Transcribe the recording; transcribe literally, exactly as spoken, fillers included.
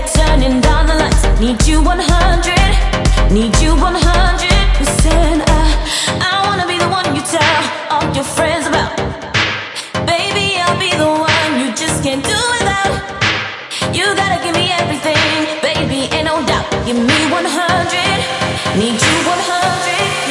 they're turning down the lights. Need you one hundred, need you one hundred percent. I, I wanna be the one you tell all your friends about. Baby, I'll be the one you just can't do without. You gotta give me everything, baby, ain't no doubt. Give me one hundred, need you one hundred.